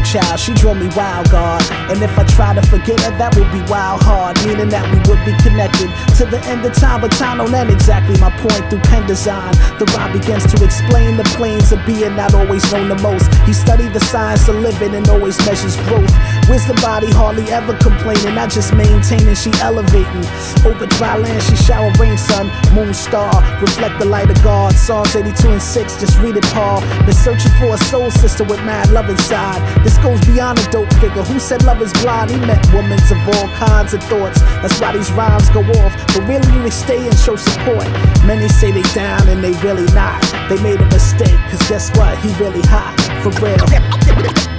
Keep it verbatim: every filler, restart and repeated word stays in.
child, she drove me wild, God. And if I try to forget her, that would be wild hard, meaning that we would be connected to the end of time, but time don't end exactly my point. Through pen design, the rhyme begins to explain the planes of being not always known the most. He studied the science of living and always measures growth. Wisdom body hardly ever complaining, not just maintaining, she elevating. Over dry land, she shower rain, sun, moon, star, reflect the light of God. Psalms eighty-two and six, just read it, Paul. Been searching for a soul sister with mad love inside. This goes beyond a dope figure. Who said love is blind? He met women of all kinds of thoughts. That's why these rhymes go off, but really they stay and show support. Many say they down and they really not. They made a mistake, cause guess what? He really hot, for real.